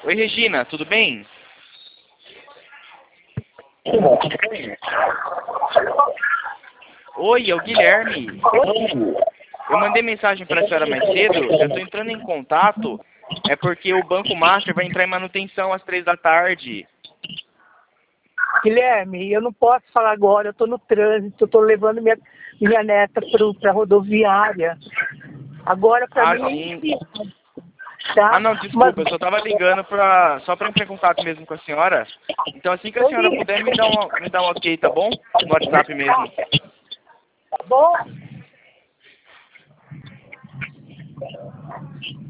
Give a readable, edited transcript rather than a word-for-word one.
Oi, Regina, tudo bem? Oi, é o Guilherme. Eu mandei mensagem para a senhora mais cedo. Eu estou entrando em contato. É porque o Banco Master vai entrar em manutenção às 3 da tarde. Guilherme, eu não posso falar agora, eu estou no trânsito, eu estou levando minha neta para a rodoviária. Agora para mim Sim. tá? Não, desculpa, eu só estava ligando só para entrar em contato mesmo com a senhora. Então, assim que a senhora puder, me dá um ok, tá bom? No WhatsApp mesmo. Tá bom?